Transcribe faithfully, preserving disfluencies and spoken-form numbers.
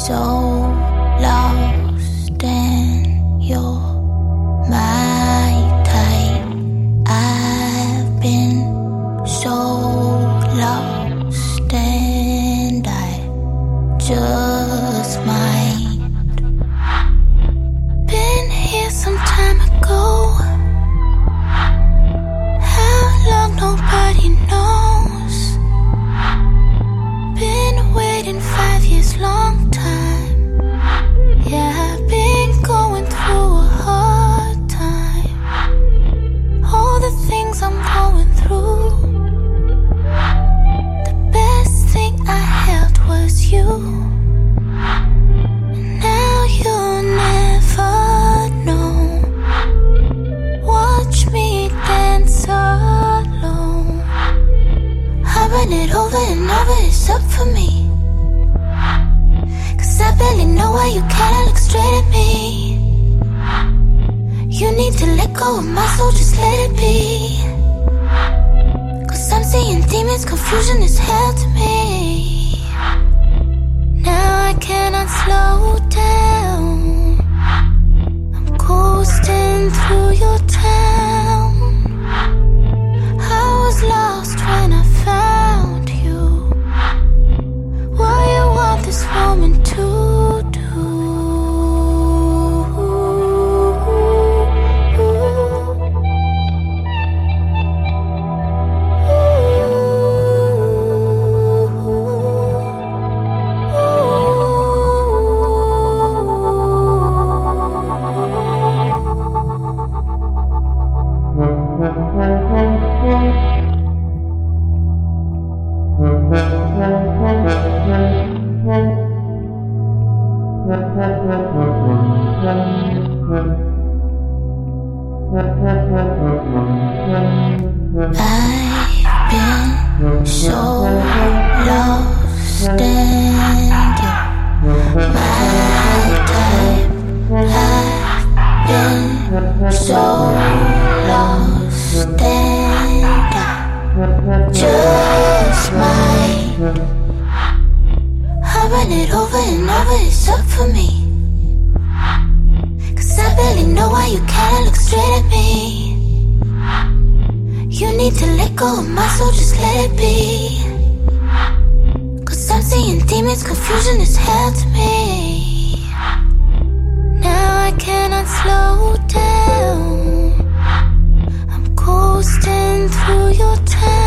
so lost and you're my type. I've been so lost and I just might been here some time ago. How long nobody knows. Been waiting five years, long time. Yeah, I've been going through a hard time. All the things I'm going through, the best thing I held was you. Now you'll never know. Watch me dance alone. I run it over and over, it's up for me. Cause I barely know why you can't look straight at me. You need to let go of my soul, just let it be. Cause I'm seeing demons, confusion is hell to me. Now I cannot slow down. I'm coasting through your town. I was lost when I found you. What you want this woman to do? Confusion is hell to me. Now I cannot slow down. I'm coasting through your town.